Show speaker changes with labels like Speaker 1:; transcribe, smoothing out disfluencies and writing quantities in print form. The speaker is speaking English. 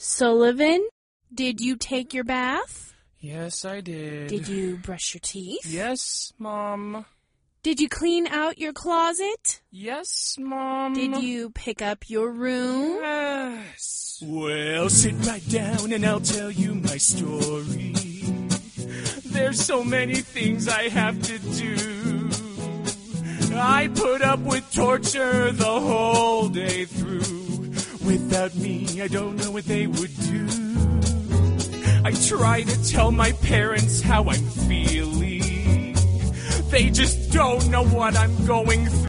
Speaker 1: Sullivan, did you take your bath?
Speaker 2: Yes, I did.
Speaker 1: Did you brush your teeth?
Speaker 2: Yes, Mom.
Speaker 1: Did you clean out your closet?
Speaker 2: Yes, Mom.
Speaker 1: Did you pick up your room?
Speaker 2: Yes.
Speaker 3: Well, sit right down and I'll tell you my story. There's so many things I have to do. I put up with torture the whole day through. Without me, I don't know what they would do. I try to tell my parents how I'm feeling. They just don't know what I'm going through.